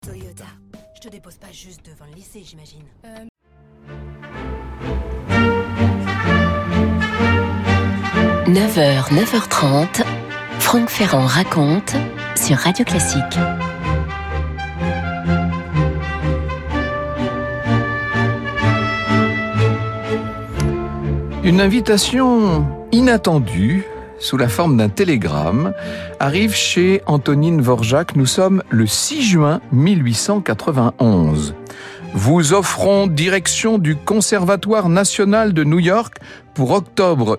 Toyota, je te dépose pas juste devant le lycée, j'imagine. 9h, 9h30, Franck Ferrand raconte sur Radio Classique. Une invitation inattendue, sous la forme d'un télégramme, arrive chez Antonine Dvorak. Nous sommes le 6 juin 1891. Vous offrons direction du Conservatoire national de New York pour octobre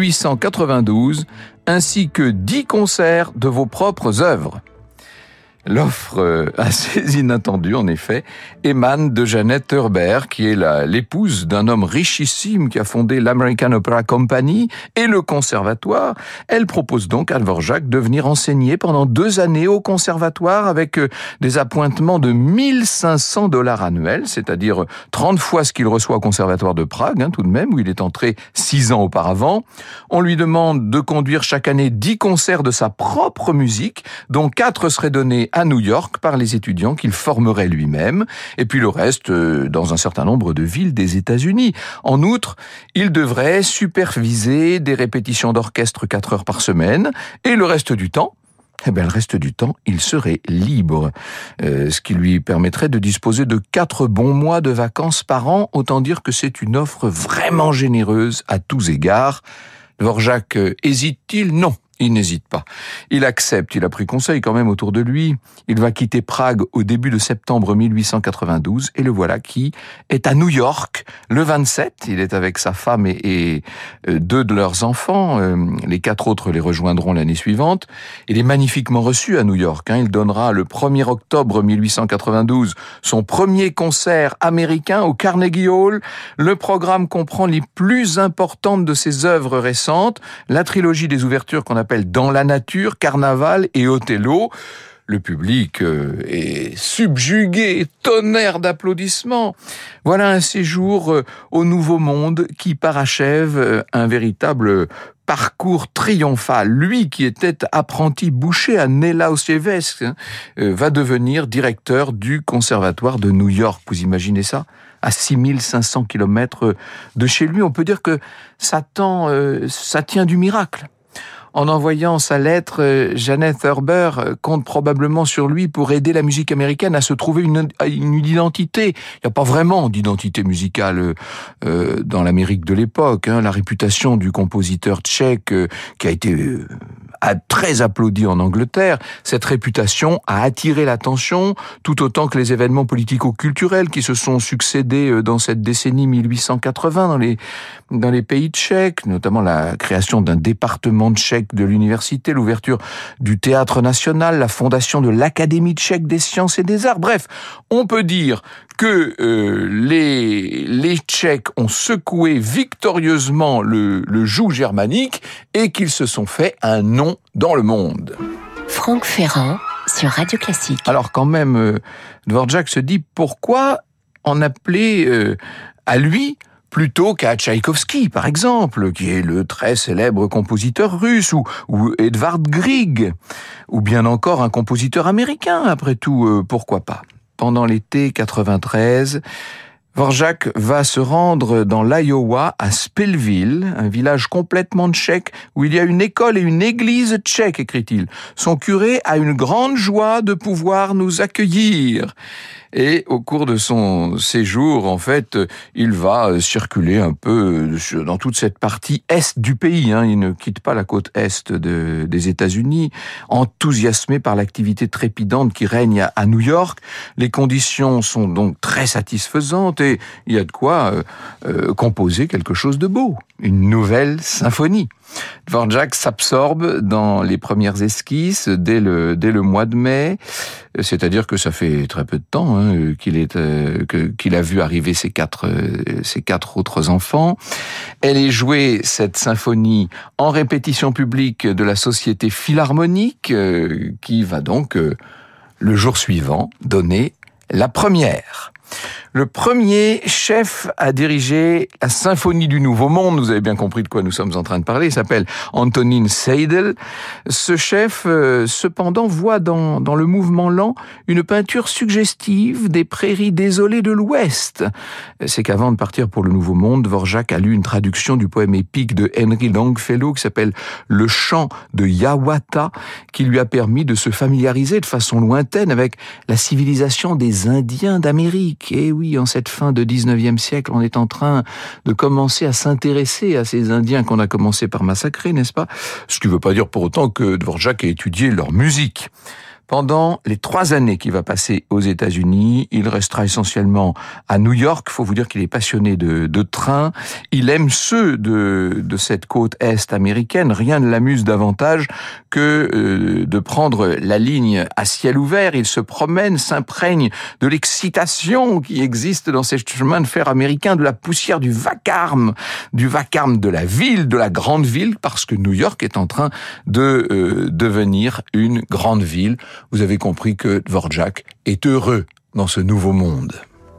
1892, ainsi que 10 concerts de vos propres œuvres. L'offre assez inattendue, en effet, émane de Jeannette Herbert, qui est l'épouse d'un homme richissime qui a fondé l'American Opera Company et le conservatoire. Elle propose donc à Dvorak de venir enseigner pendant 2 années au conservatoire avec des appointements de $1 500 annuels, c'est-à-dire 30 fois ce qu'il reçoit au conservatoire de Prague, tout de même, où il est entré 6 ans auparavant. On lui demande de conduire chaque année 10 concerts de sa propre musique, dont 4 seraient donnés à New York par les étudiants qu'il formerait lui-même, et puis le reste dans un certain nombre de villes des États-Unis. En outre, il devrait superviser des répétitions d'orchestre 4 heures par semaine, et le reste du temps, il serait libre, ce qui lui permettrait de disposer de 4 bons mois de vacances par an. Autant dire que c'est une offre vraiment généreuse à tous égards. Dvorak hésite-t-il ? Non. Il n'hésite pas. Il accepte, il a pris conseil quand même autour de lui. Il va quitter Prague au début de septembre 1892 et le voilà qui est à New York le 27. Il est avec sa femme et 2 de leurs enfants. Les 4 autres les rejoindront l'année suivante. Il est magnifiquement reçu à New York. Il donnera le 1er octobre 1892 son premier concert américain au Carnegie Hall. Le programme comprend les plus importantes de ses œuvres récentes, la trilogie des ouvertures qu'on appelle Dans la nature, Carnaval et Othello. Le public est subjugué, tonnerre d'applaudissements. Voilà un séjour au Nouveau Monde qui parachève un véritable parcours triomphal. Lui, qui était apprenti boucher à Nelausevsk, va devenir directeur du conservatoire de New York. Vous imaginez ça ? À 6500 kilomètres de chez lui, on peut dire que ça tient du miracle. En envoyant sa lettre, Jeannette Herbert compte probablement sur lui pour aider la musique américaine à se trouver une identité. Il n'y a pas vraiment d'identité musicale dans l'Amérique de l'époque. La réputation du compositeur tchèque qui a été très applaudi en Angleterre, cette réputation a attiré l'attention tout autant que les événements politico-culturels qui se sont succédés dans cette décennie 1880 dans les pays tchèques, notamment la création d'un département tchèque de l'université, l'ouverture du théâtre national, la fondation de l'Académie tchèque des sciences et des arts. Bref, on peut dire que les Tchèques ont secoué victorieusement le joug germanique et qu'ils se sont fait un nom dans le monde. Franck Ferrand sur Radio Classique. Alors quand même, Dvorak se dit pourquoi en appeler à lui plutôt qu'à Tchaïkovski, par exemple, qui est le très célèbre compositeur russe, ou Edvard Grieg, ou bien encore un compositeur américain, après tout, pourquoi pas. Pendant l'été 93, Dvorak va se rendre dans l'Iowa, à Spellville, un village complètement tchèque, où il y a une école et une église tchèque, écrit-il. Son curé a une grande joie de pouvoir nous accueillir. Et au cours de son séjour, en fait, il va circuler un peu dans toute cette partie est du pays. Il ne quitte pas la côte est des États-Unis, enthousiasmé par l'activité trépidante qui règne à New York. Les conditions sont donc très satisfaisantes et il y a de quoi composer quelque chose de beau, une nouvelle symphonie. Dvorak s'absorbe dans les premières esquisses dès le mois de mai, c'est-à-dire que ça fait très peu de temps qu'il a vu arriver ses quatre autres enfants. Elle est jouée, cette symphonie, en répétition publique de la Société Philharmonique, qui va donc, le jour suivant, donner la première. Le premier chef à diriger la symphonie du Nouveau Monde, vous avez bien compris de quoi nous sommes en train de parler, il s'appelle Antonín Seidl. Ce chef, cependant, voit dans le mouvement lent une peinture suggestive des prairies désolées de l'Ouest. C'est qu'avant de partir pour le Nouveau Monde, Dvořák a lu une traduction du poème épique de Henry Longfellow qui s'appelle Le chant de Hiawatha, qui lui a permis de se familiariser de façon lointaine avec la civilisation des Indiens d'Amérique. Et oui, en cette fin de 19e siècle, on est en train de commencer à s'intéresser à ces Indiens qu'on a commencé par massacrer, n'est-ce pas? Ce qui ne veut pas dire pour autant que Dvořák ait étudié leur musique. Pendant les 3 années qu'il va passer aux États-Unis, il restera essentiellement à New York. Il faut vous dire qu'il est passionné de trains. Il aime ceux de cette côte est américaine. Rien ne l'amuse davantage que de prendre la ligne à ciel ouvert. Il se promène, s'imprègne de l'excitation qui existe dans ces chemins de fer américains, de la poussière du vacarme de la ville, de la grande ville, parce que New York est en train de devenir une grande ville. Vous avez compris que Dvořák est heureux dans ce nouveau monde.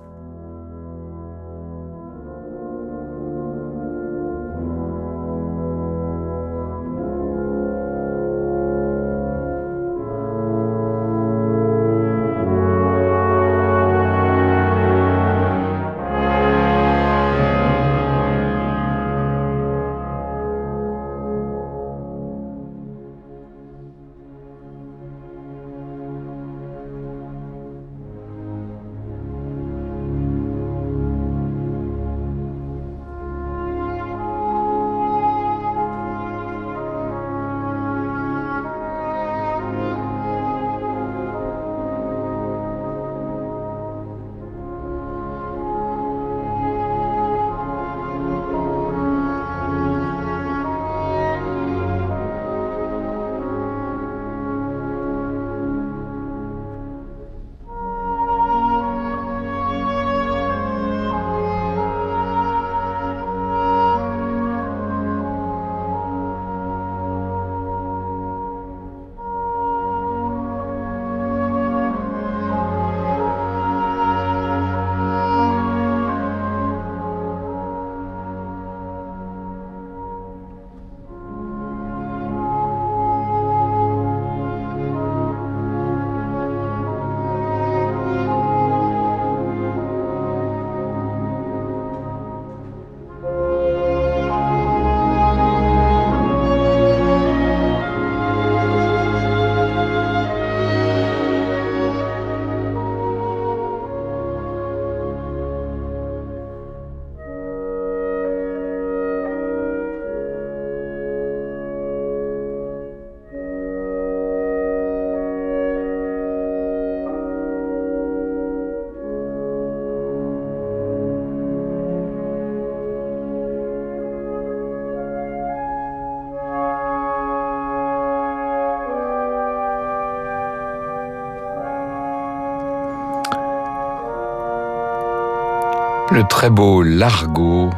Le très beau Largo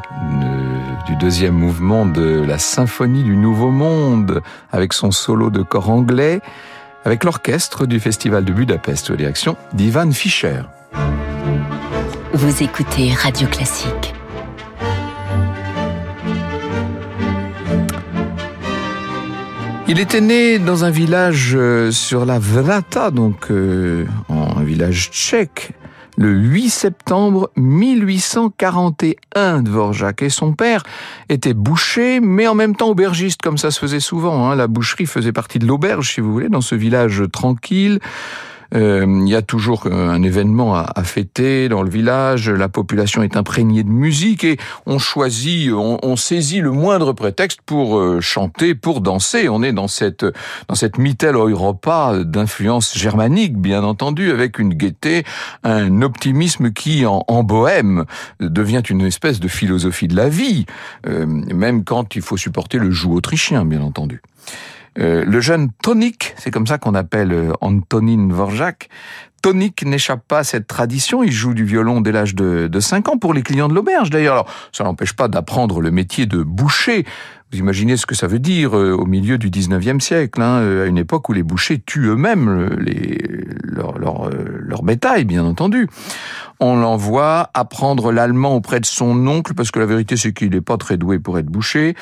du deuxième mouvement de la symphonie du Nouveau Monde, avec son solo de cor anglais, avec l'orchestre du Festival de Budapest sous la direction d'Ivan Fischer. Vous écoutez Radio Classique. Il était né dans un village sur la Vrata, donc un village tchèque, le 8 septembre 1841, Dvořák. Et son père était boucher, mais en même temps aubergiste, comme ça se faisait souvent. La boucherie faisait partie de l'auberge, si vous voulez, dans ce village tranquille. Il y a toujours un événement à fêter dans le village, la population est imprégnée de musique et on saisit le moindre prétexte pour chanter, pour danser. On est dans cette Mitteleuropa d'influence germanique, bien entendu, avec une gaieté, un optimisme qui, en Bohème, devient une espèce de philosophie de la vie, même quand il faut supporter le joug autrichien, bien entendu. Le jeune Toník, c'est comme ça qu'on appelle Antonín Dvořák, Toník n'échappe pas à cette tradition, il joue du violon dès l'âge de 5 ans pour les clients de l'auberge d'ailleurs. Alors, ça n'empêche pas d'apprendre le métier de boucher. Vous imaginez ce que ça veut dire au milieu du 19e siècle, à une époque où les bouchers tuent eux-mêmes leur bétail, bien entendu. on l'envoie apprendre l'allemand auprès de son oncle, parce que la vérité c'est qu'il n'est pas très doué pour être boucher.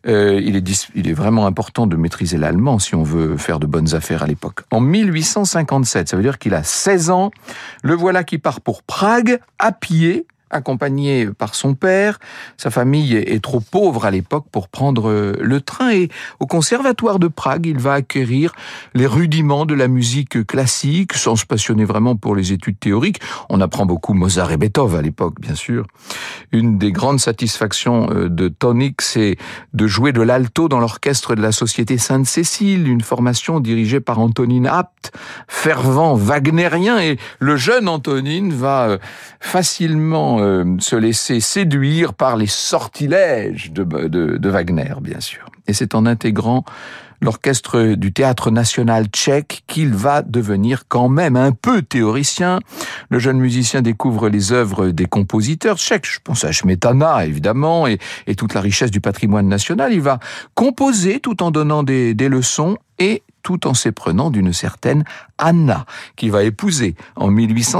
Il est vraiment important de maîtriser l'allemand si on veut faire de bonnes affaires à l'époque. En 1857, ça veut dire qu'il a 16 ans, le voilà qui part pour Prague, à pied, accompagné par son père. Sa famille est trop pauvre à l'époque pour prendre le train, et au conservatoire de Prague, il va acquérir les rudiments de la musique classique sans se passionner vraiment pour les études théoriques. On apprend beaucoup Mozart et Beethoven à l'époque, bien sûr. Une des grandes satisfactions de Tonick, c'est de jouer de l'alto dans l'orchestre de la Société Sainte-Cécile, une formation dirigée par Antonín Abt, fervent wagnérien, et le jeune Antonín va facilement se laisser séduire par les sortilèges de Wagner, bien sûr. Et c'est en intégrant l'orchestre du Théâtre national tchèque qu'il va devenir quand même un peu théoricien. Le jeune musicien découvre les œuvres des compositeurs tchèques, je pense à Smetana évidemment, et toute la richesse du patrimoine national. Il va composer tout en donnant des leçons, et tout en s'éprenant d'une certaine Anna, qu'il va épouser en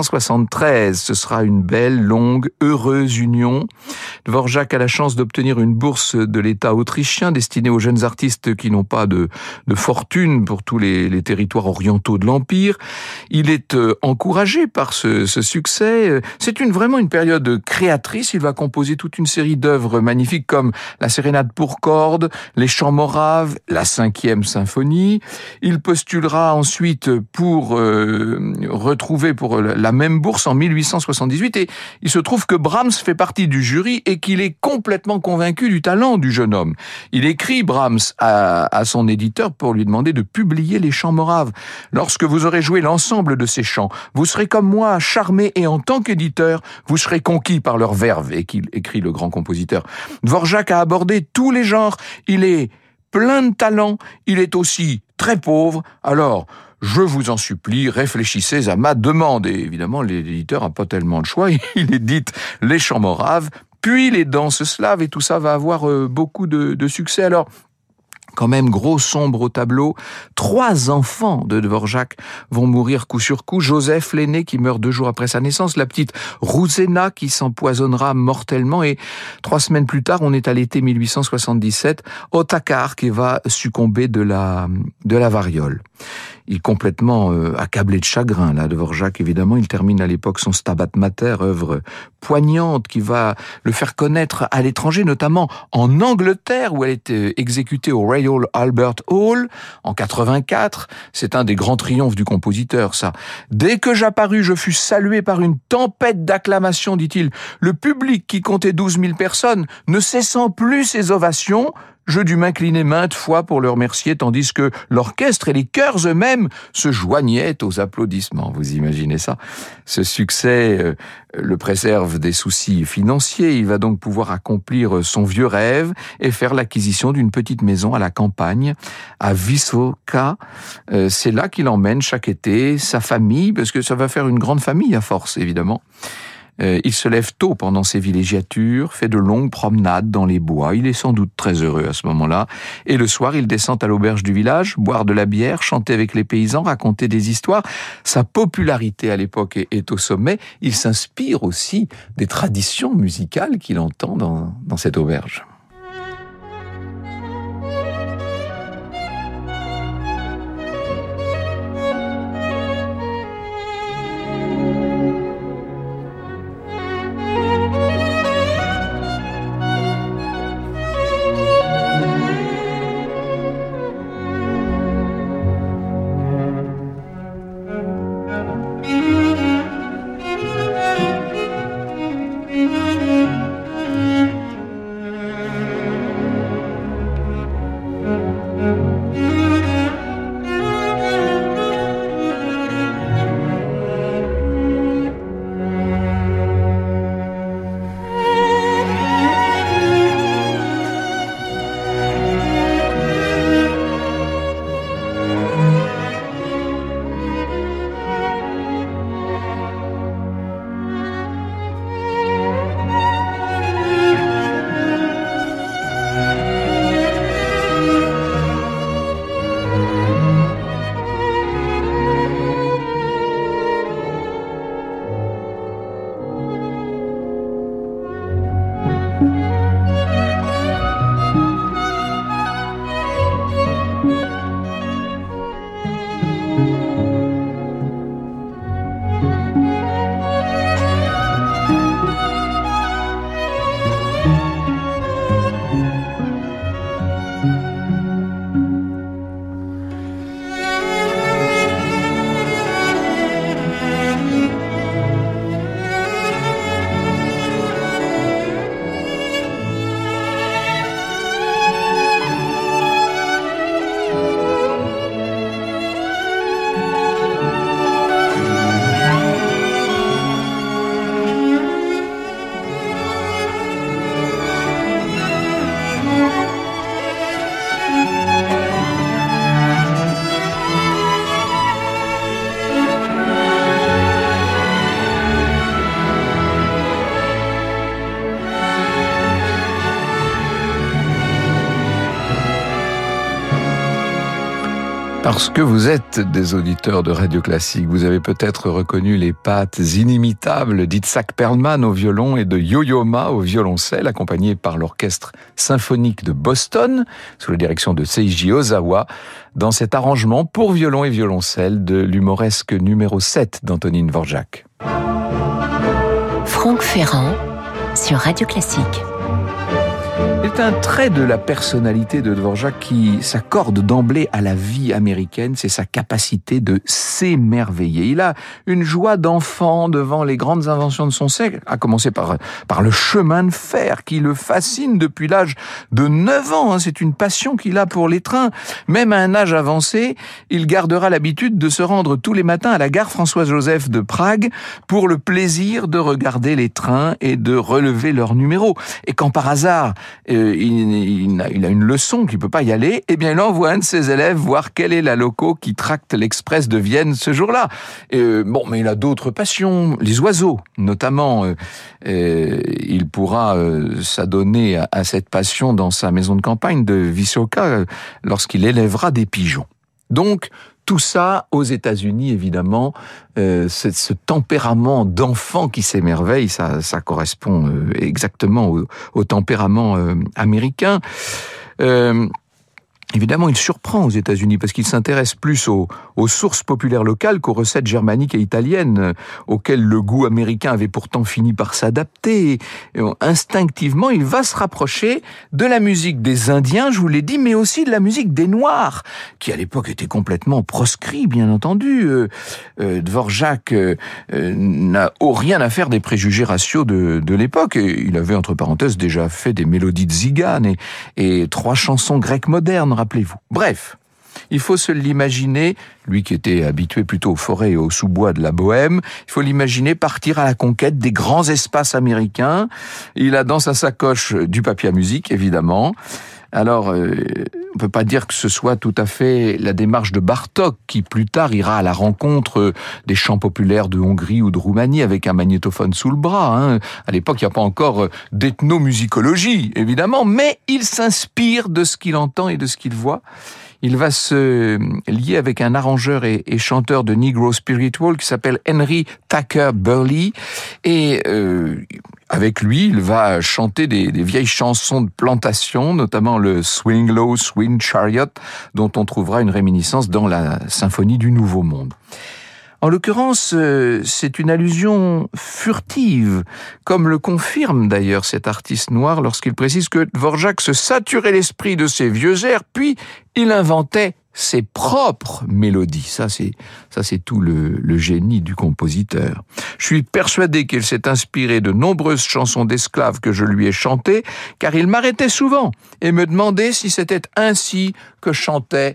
1873. Ce sera une belle, longue, heureuse union. Dvorak a la chance d'obtenir une bourse de l'État autrichien destinée aux jeunes artistes qui n'ont pas de fortune pour tous les territoires orientaux de l'Empire. Il est encouragé par ce succès. C'est vraiment une période créatrice. Il va composer toute une série d'œuvres magnifiques comme la Sérénade pour cordes, les Chants moraves, la 5e symphonie. Il postulera ensuite pour retrouver pour la même bourse en 1878, et il se trouve que Brahms fait partie du jury et qu'il est complètement convaincu du talent du jeune homme. Il écrit, Brahms, à son éditeur pour lui demander de publier les Chants moraves. Lorsque vous aurez joué l'ensemble de ces chants, vous serez comme moi charmé, et en tant qu'éditeur, vous serez conquis par leur verve, et qu'il écrit le grand compositeur. Dvorak a abordé tous les genres. Il est plein de talent, il est aussi très pauvre, alors je vous en supplie, réfléchissez à ma demande. Et évidemment, l'éditeur n'a pas tellement le choix, il édite les Chants moraves, puis les danses slaves, et tout ça va avoir beaucoup de succès. Alors, quand même, gros sombre au tableau, 3 enfants de Dvorak vont mourir coup sur coup. Joseph, l'aîné, qui meurt 2 jours après sa naissance, la petite Ruzena, qui s'empoisonnera mortellement, et 3 semaines plus tard, on est à l'été 1877, Otakar, qui va succomber de la variole. Il est complètement accablé de chagrin, là, Dvorak, évidemment. Il termine à l'époque son Stabat Mater, œuvre poignante qui va le faire connaître à l'étranger, notamment en Angleterre, où elle est exécutée au Royal Albert Hall en 84. C'est un des grands triomphes du compositeur, ça. Dès que j'apparus, je fus salué par une tempête d'acclamations, dit-il. Le public, qui comptait 12 000 personnes, ne cessant plus ses ovations, je dus m'incliner maintes fois pour le remercier, tandis que l'orchestre et les chœurs eux-mêmes se joignaient aux applaudissements. Vous imaginez ça? Ce succès le préserve des soucis financiers. Il va donc pouvoir accomplir son vieux rêve et faire l'acquisition d'une petite maison à la campagne, à Vysoká. C'est là qu'il emmène chaque été sa famille, parce que ça va faire une grande famille à force, évidemment. Il se lève tôt pendant ses villégiatures, fait de longues promenades dans les bois. Il est sans doute très heureux à ce moment-là. Et le soir, il descend à l'auberge du village, boire de la bière, chanter avec les paysans, raconter des histoires. Sa popularité à l'époque est au sommet. Il s'inspire aussi des traditions musicales qu'il entend dans cette auberge. Parce que vous êtes des auditeurs de Radio Classique, vous avez peut-être reconnu les pattes inimitables d'Itzhak Perlman au violon et de Yo-Yo Ma au violoncelle, accompagnés par l'Orchestre symphonique de Boston, sous la direction de Seiji Ozawa, dans cet arrangement pour violon et violoncelle de l'humoresque numéro 7 d'Antonín Dvořák. Franck Ferrand sur Radio Classique. C'est un trait de la personnalité de Dvořák qui s'accorde d'emblée à la vie américaine, c'est sa capacité de s'émerveiller. Il a une joie d'enfant devant les grandes inventions de son siècle, à commencer par le chemin de fer qui le fascine depuis l'âge de 9 ans. C'est une passion qu'il a pour les trains. Même à un âge avancé, il gardera l'habitude de se rendre tous les matins à la gare François-Joseph de Prague pour le plaisir de regarder les trains et de relever leurs numéros. Et quand par hasard, il a une leçon qu'il peut pas y aller, eh bien il envoie un de ses élèves voir quelle est la loco qui tracte l'express de Vienne ce jour-là. Mais il a d'autres passions, les oiseaux notamment. Il pourra s'adonner à cette passion dans sa maison de campagne de Wysoka lorsqu'il élèvera des pigeons. Donc tout ça aux États-Unis, évidemment, ce tempérament d'enfant qui s'émerveille, ça correspond exactement au tempérament américain. Évidemment, il surprend aux États-Unis parce qu'il s'intéresse plus aux sources populaires locales qu'aux recettes germaniques et italiennes, auxquelles le goût américain avait pourtant fini par s'adapter. Et instinctivement, il va se rapprocher de la musique des Indiens, je vous l'ai dit, mais aussi de la musique des Noirs, qui à l'époque était complètement proscrit, bien entendu. Dvořák n'a rien à faire des préjugés raciaux de l'époque. Il avait, entre parenthèses, déjà fait des mélodies de Zigane et 3 chansons grecques modernes, rappelez-vous. Bref, il faut se l'imaginer, lui qui était habitué plutôt aux forêts et aux sous-bois de la Bohème, il faut l'imaginer partir à la conquête des grands espaces américains. Il a dans sa sacoche du papier à musique, évidemment. Alors, on peut pas dire que ce soit tout à fait la démarche de Bartók, qui plus tard ira à la rencontre des chants populaires de Hongrie ou de Roumanie avec un magnétophone sous le bras. À l'époque, il n'y a pas encore d'ethnomusicologie, évidemment, mais il s'inspire de ce qu'il entend et de ce qu'il voit. Il va se lier avec un arrangeur et chanteur de Negro Spiritual qui s'appelle Henry Tucker Burley. Et avec lui, il va chanter des vieilles chansons de plantation, notamment le Swing Low, Swing Chariot, dont on trouvera une réminiscence dans la Symphonie du Nouveau Monde. En l'occurrence, c'est une allusion furtive, comme le confirme d'ailleurs cet artiste noir lorsqu'il précise que Dvořák se saturait l'esprit de ses vieux airs, puis il inventait ses propres mélodies. Ça, c'est tout le génie du compositeur. Je suis persuadé qu'il s'est inspiré de nombreuses chansons d'esclaves que je lui ai chantées, car il m'arrêtait souvent et me demandait si c'était ainsi que chantaient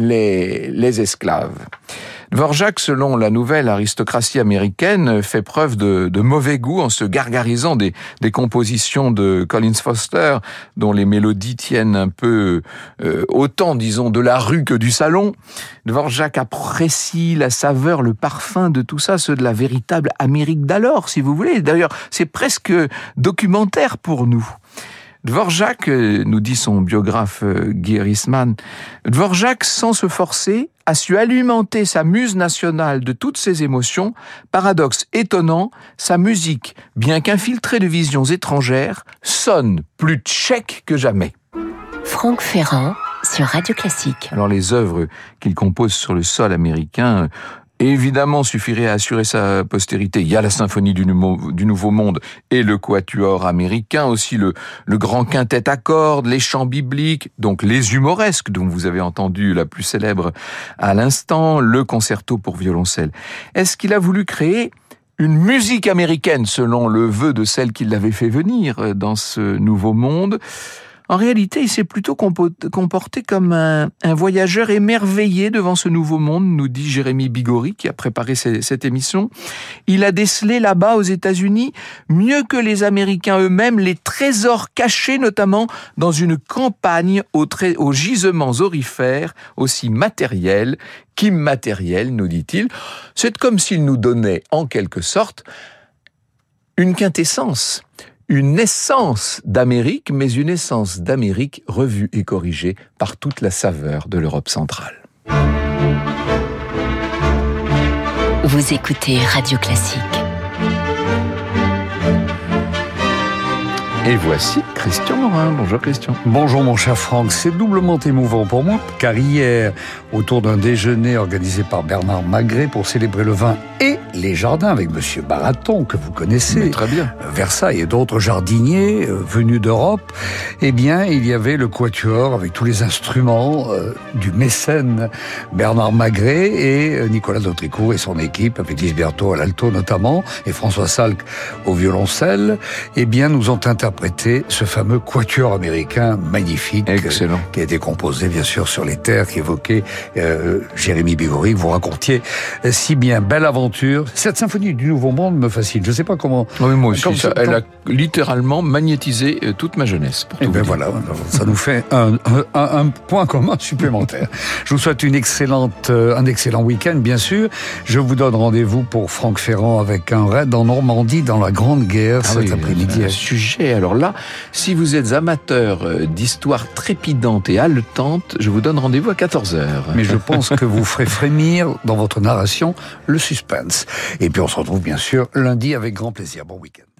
les esclaves. Dvořák, selon la nouvelle aristocratie américaine, fait preuve de mauvais goût en se gargarisant des compositions de Collins Foster, dont les mélodies tiennent un peu autant, disons, de la rue que du salon. Dvořák apprécie la saveur, le parfum de tout ça, ceux de la véritable Amérique d'alors, si vous voulez. D'ailleurs, c'est presque documentaire pour nous. Dvořák, nous dit son biographe Guy Risman, Dvořák, sans se forcer, a su alimenter sa muse nationale de toutes ses émotions. Paradoxe étonnant, sa musique, bien qu'infiltrée de visions étrangères, sonne plus tchèque que jamais. Franck Ferrand sur Radio Classique. Alors les œuvres qu'il compose sur le sol américain évidemment suffirait à assurer sa postérité. Il y a la symphonie du Nouveau Monde et le quatuor américain, aussi le grand quintet à cordes, les chants bibliques, donc les humoresques dont vous avez entendu la plus célèbre à l'instant, le concerto pour violoncelle. Est-ce qu'il a voulu créer une musique américaine selon le vœu de celle qui l'avait fait venir dans ce Nouveau Monde ? En réalité, il s'est plutôt comporté comme un voyageur émerveillé devant ce nouveau monde, nous dit Jérémy Bigori, qui a préparé cette émission. Il a décelé là-bas aux États-Unis, mieux que les Américains eux-mêmes, les trésors cachés, notamment dans une campagne aux gisements aurifères, aussi matériels qu'immatériels, nous dit-il. C'est comme s'il nous donnait, en quelque sorte, une quintessence, une essence d'Amérique, mais une essence d'Amérique revue et corrigée par toute la saveur de l'Europe centrale. Vous écoutez Radio Classique. Et voici Christian Morin. Bonjour Christian. Bonjour mon cher Franck, c'est doublement émouvant pour moi, car hier, autour d'un déjeuner organisé par Bernard Magré pour célébrer le vin et les jardins avec Monsieur Baraton, que vous connaissez, mais très bien, Versailles et d'autres jardiniers venus d'Europe, eh bien, il y avait le quatuor avec tous les instruments du mécène Bernard Magré et Nicolas Dautricourt et son équipe, avec Lise Berthaud à l'alto notamment, et François Salk au violoncelle, eh bien, nous ont interprété ce fameux quatuor américain magnifique. Excellent. Qui a été composé, bien sûr, sur les terres qu'évoquait Jérémy Bigori, que vous racontiez si bien. Belle aventure. Cette symphonie du Nouveau Monde me fascine. Je ne sais pas comment... Oui, moi aussi. Elle a littéralement magnétisé toute ma jeunesse. Pour tout ben voilà, ça nous fait un point commun supplémentaire. Je vous souhaite un excellent week-end, bien sûr. Je vous donne rendez-vous pour Franck Ferrand avec un raid en Normandie dans la Grande Guerre cet après-midi. Un sujet. Alors là, si vous êtes amateur d'histoires trépidantes et haletantes, je vous donne rendez-vous à 14h. Mais je pense que vous ferez frémir dans votre narration le suspense. Et puis on se retrouve bien sûr lundi avec grand plaisir. Bon week-end.